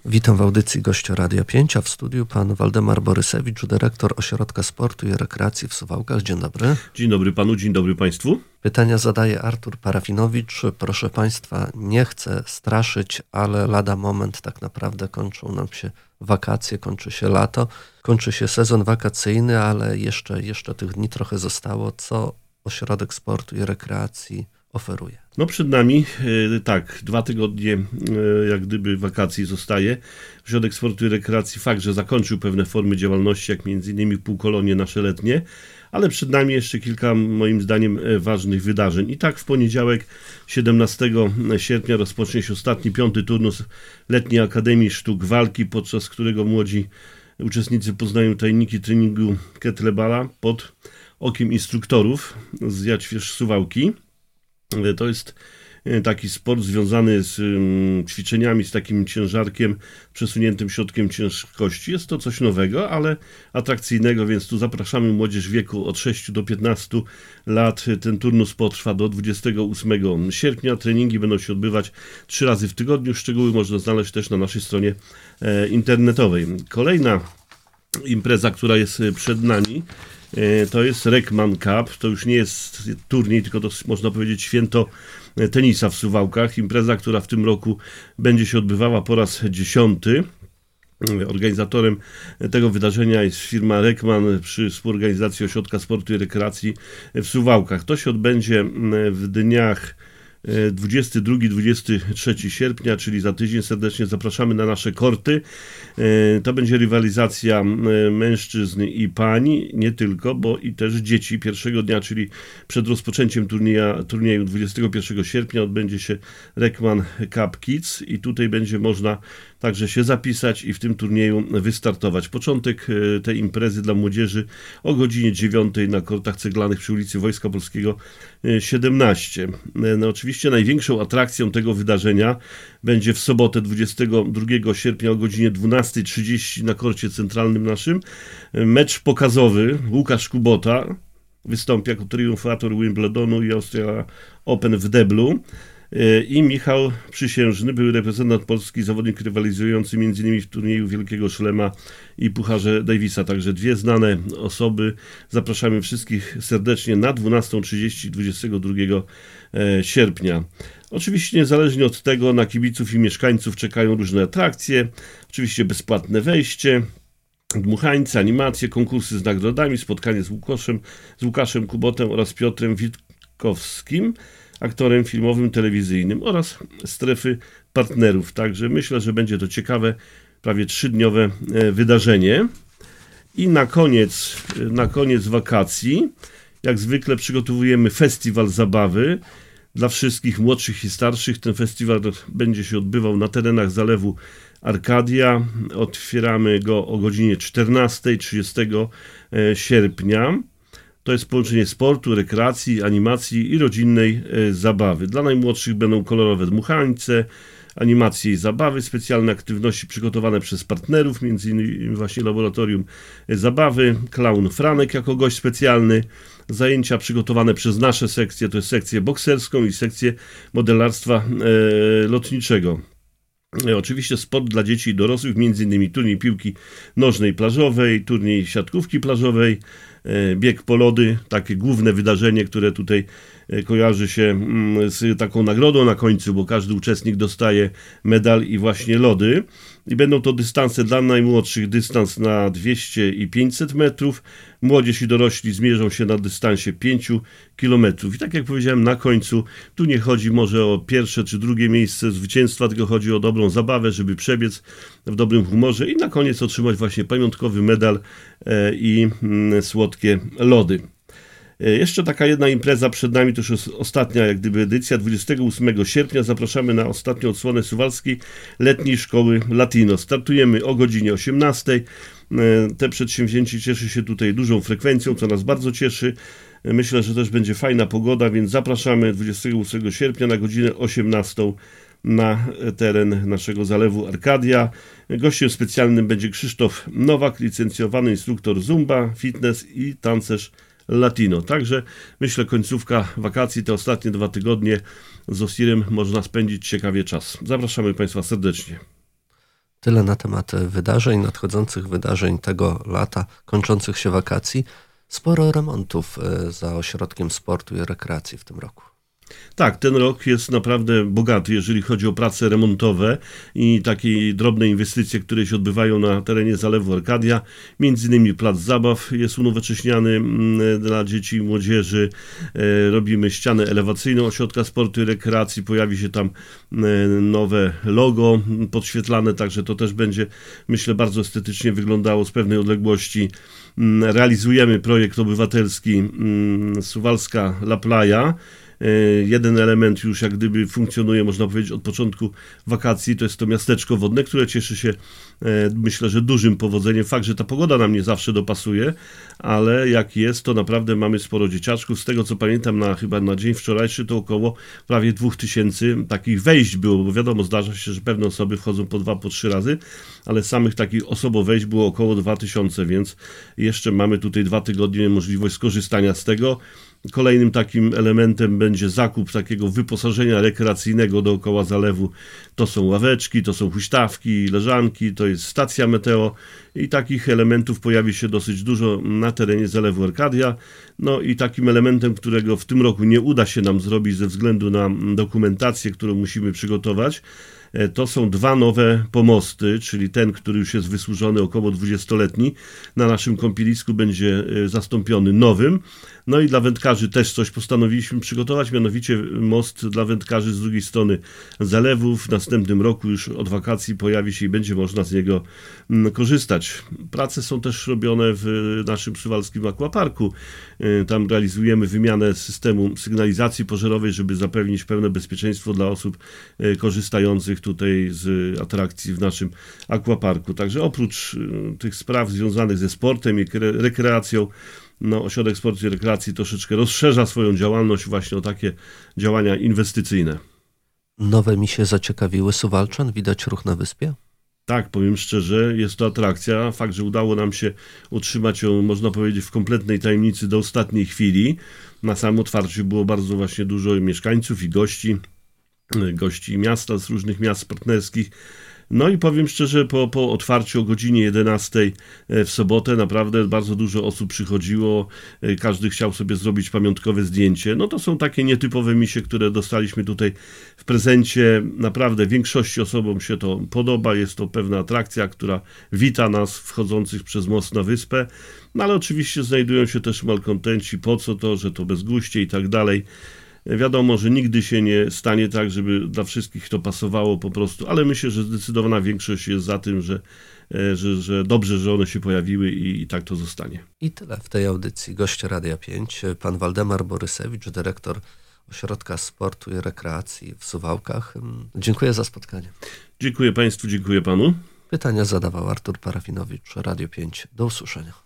Witam w audycji gościa Radia 5, a w studiu pan Waldemar Borysewicz, dyrektor Ośrodka Sportu i Rekreacji w Suwałkach. Dzień dobry. Dzień dobry panu, dzień dobry państwu. Pytania zadaje Artur Parafinowicz. Proszę państwa, nie chcę straszyć, ale lada moment tak naprawdę kończą nam się wakacje, kończy się lato, kończy się sezon wakacyjny, ale jeszcze tych dni trochę zostało. Co Ośrodek Sportu i Rekreacji oferuje? No przed nami, 2 tygodnie jak gdyby wakacji zostaje. Ośrodek Sportu i Rekreacji fakt, że zakończył pewne formy działalności, jak m.in. półkolonie nasze letnie, ale przed nami jeszcze kilka, moim zdaniem, ważnych wydarzeń. I tak w poniedziałek, 17 sierpnia rozpocznie się ostatni, 5. turnus Letniej Akademii Sztuk Walki, podczas którego młodzi uczestnicy poznają tajniki treningu kettlebella pod okiem instruktorów z Jadźwierz Suwałki. To jest taki sport związany z ćwiczeniami, z takim ciężarkiem, przesuniętym środkiem ciężkości. Jest to coś nowego, ale atrakcyjnego, więc tu zapraszamy młodzież w wieku od 6 do 15 lat. Ten turnus potrwa do 28 sierpnia. Treningi będą się odbywać 3 razy w tygodniu. Szczegóły można znaleźć też na naszej stronie internetowej. Kolejna impreza, która jest przed nami, to jest Rekman Cup. To już nie jest turniej, tylko to można powiedzieć święto tenisa w Suwałkach. Impreza, która w tym roku będzie się odbywała po raz 10. Organizatorem tego wydarzenia jest firma Rekman przy współorganizacji Ośrodka Sportu i Rekreacji w Suwałkach. To się odbędzie w dniach 22-23 sierpnia, czyli za tydzień. Serdecznie zapraszamy na nasze korty. To będzie rywalizacja mężczyzn i pań, nie tylko, bo i też dzieci. Pierwszego dnia, czyli przed rozpoczęciem turnieju 21 sierpnia odbędzie się Rekman Cup Kids i tutaj będzie można także się zapisać i w tym turnieju wystartować. Początek tej imprezy dla młodzieży o godzinie 9 na kortach ceglanych przy ulicy Wojska Polskiego 17. No, oczywiście największą atrakcją tego wydarzenia będzie w sobotę 22 sierpnia o godzinie 12:30 na korcie centralnym naszym mecz pokazowy. Łukasz Kubota wystąpi jako triumfator Wimbledonu i Austria Open w deblu. I Michał Przysiężny, były reprezentant Polski, zawodnik rywalizujący m.in. w turnieju Wielkiego Szlema i Pucharze Davisa. Także dwie znane osoby. Zapraszamy wszystkich serdecznie na 12:30 22 sierpnia. Oczywiście niezależnie od tego na kibiców i mieszkańców czekają różne atrakcje. Oczywiście bezpłatne wejście, dmuchańce, animacje, konkursy z nagrodami, spotkanie z Łukaszem Kubotą oraz Piotrem Witkowskim, aktorem filmowym, telewizyjnym, oraz strefy partnerów. Także myślę, że będzie to ciekawe, prawie 3-dniowe wydarzenie. I na koniec wakacji, jak zwykle, przygotowujemy festiwal zabawy dla wszystkich młodszych i starszych. Ten festiwal będzie się odbywał na terenach Zalewu Arkadia. Otwieramy go o godzinie 14:00 30 sierpnia. To jest połączenie sportu, rekreacji, animacji i rodzinnej zabawy. Dla najmłodszych będą kolorowe dmuchańce, animacje i zabawy, specjalne aktywności przygotowane przez partnerów, m.in. właśnie laboratorium zabawy, klaun Franek jako gość specjalny, zajęcia przygotowane przez nasze sekcje, to jest sekcję bokserską i sekcję modelarstwa lotniczego. Oczywiście sport dla dzieci i dorosłych, m.in. turniej piłki nożnej plażowej, turniej siatkówki plażowej, bieg po lody, takie główne wydarzenie, które tutaj kojarzy się z taką nagrodą na końcu, bo każdy uczestnik dostaje medal i właśnie lody. I będą to dystanse dla najmłodszych, dystans na 200 i 500 metrów. Młodzież i dorośli zmierzą się na dystansie 5 kilometrów. I tak jak powiedziałem na końcu, tu nie chodzi może o pierwsze czy drugie miejsce zwycięstwa, tylko chodzi o dobrą zabawę, żeby przebiec w dobrym humorze i na koniec otrzymać właśnie pamiątkowy medal i słodkie lody. Jeszcze taka jedna impreza przed nami, to już jest ostatnia jak gdyby edycja, 28 sierpnia zapraszamy na ostatnią odsłonę Suwalskiej Letniej Szkoły Latino. Startujemy o godzinie 18:00. Te przedsięwzięcie cieszy się tutaj dużą frekwencją, co nas bardzo cieszy. Myślę, że też będzie fajna pogoda, więc zapraszamy 28 sierpnia na godzinę 18:00 na teren naszego Zalewu Arkadia. Gościem specjalnym będzie Krzysztof Nowak, licencjowany instruktor zumba, fitness i tancerz latino. Także myślę, końcówka wakacji, te ostatnie 2 tygodnie z Osirem można spędzić ciekawie czas. Zapraszamy Państwa serdecznie. Tyle na temat wydarzeń, nadchodzących wydarzeń tego lata, kończących się wakacji. Sporo remontów za Ośrodkiem Sportu i Rekreacji w tym roku. Tak, ten rok jest naprawdę bogaty, jeżeli chodzi o prace remontowe i takie drobne inwestycje, które się odbywają na terenie Zalewu Arkadia. Między innymi plac zabaw jest unowocześniany dla dzieci i młodzieży. Robimy ścianę elewacyjną Ośrodka Sportu i Rekreacji. Pojawi się tam nowe logo podświetlane, także to też będzie, myślę, bardzo estetycznie wyglądało z pewnej odległości. Realizujemy projekt obywatelski Suwalska La Playa. Jeden element już jak gdyby funkcjonuje, można powiedzieć, od początku wakacji, to jest to miasteczko wodne, które cieszy się, myślę, że dużym powodzeniem. Fakt, że ta pogoda nam nie zawsze dopasuje, ale jak jest, to naprawdę mamy sporo dzieciaczków. Z tego co pamiętam, chyba na dzień wczorajszy to około prawie 2000 takich wejść było, bo wiadomo, zdarza się, że pewne osoby wchodzą po 2, po 3 razy, ale samych takich wejść było około 2000, więc jeszcze mamy tutaj 2 tygodnie możliwość skorzystania z tego. Kolejnym takim elementem będzie zakup takiego wyposażenia rekreacyjnego dookoła zalewu. To są ławeczki, to są huśtawki, leżanki, to jest stacja meteo i takich elementów pojawi się dosyć dużo na terenie Zalewu Arkadia. No i takim elementem, którego w tym roku nie uda się nam zrobić ze względu na dokumentację, którą musimy przygotować, to są 2 nowe pomosty, czyli ten, który już jest wysłużony, około 20-letni, na naszym kąpielisku będzie zastąpiony nowym. No i dla wędkarzy też coś postanowiliśmy przygotować, mianowicie most dla wędkarzy z drugiej strony zalewu. W następnym roku już od wakacji pojawi się i będzie można z niego korzystać. Prace są też robione w naszym suwalskim aquaparku. Tam realizujemy wymianę systemu sygnalizacji pożarowej, żeby zapewnić pełne bezpieczeństwo dla osób korzystających tutaj z atrakcji w naszym aquaparku. Także oprócz tych spraw związanych ze sportem i rekreacją, Ośrodek Sportu i Rekreacji troszeczkę rozszerza swoją działalność właśnie o takie działania inwestycyjne. Nowe misie zaciekawiły Suwalczan? Widać ruch na wyspie? Tak, powiem szczerze, jest to atrakcja. Fakt, że udało nam się utrzymać ją, można powiedzieć, w kompletnej tajemnicy do ostatniej chwili. Na samym otwarciu było bardzo właśnie dużo mieszkańców i gości miasta, z różnych miast partnerskich. No i powiem szczerze, po otwarciu o godzinie 11 w sobotę naprawdę bardzo dużo osób przychodziło, każdy chciał sobie zrobić pamiątkowe zdjęcie. No to są takie nietypowe misie, które dostaliśmy tutaj w prezencie. Naprawdę większości osobom się to podoba, jest to pewna atrakcja, która wita nas wchodzących przez most na wyspę. No ale oczywiście znajdują się też malkontenci, po co to, że to bezguście i tak dalej. Wiadomo, że nigdy się nie stanie tak, żeby dla wszystkich to pasowało po prostu, ale myślę, że zdecydowana większość jest za tym, że dobrze, że one się pojawiły i tak to zostanie. I tyle w tej audycji. Gość Radia 5, pan Waldemar Borysewicz, dyrektor Ośrodka Sportu i Rekreacji w Suwałkach. Dziękuję za spotkanie. Dziękuję Państwu, dziękuję Panu. Pytania zadawał Artur Parafinowicz, Radio 5. Do usłyszenia.